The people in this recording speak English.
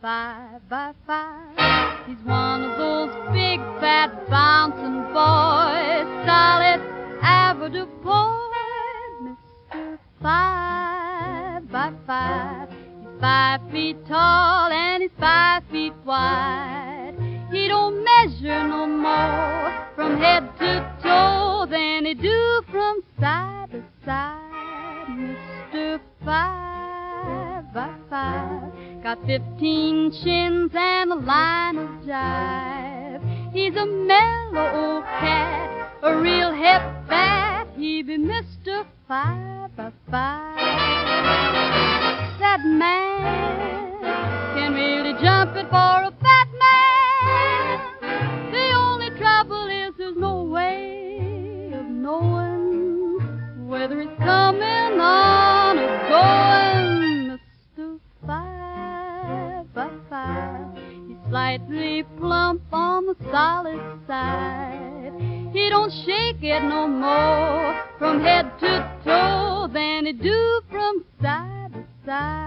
5x5. He's one of those big, fat, bouncing boys, solid avoirdupois, Mr. 5x5. He's 5 feet tall and he's 5 feet wide. He don't measure no more from head to toe than he do from side to side, Mr. 5x5. Got 15 chins and a line of jive. He's a mellow old cat, a real hep bat. He be Mr. 5x5. That man can really jump it for a fat man. The only trouble is there's no way of knowing whether he's coming on or going, Mr. 5x5. He's slightly plump on the solid side. He don't shake it no more from head to toe than he do from side to side.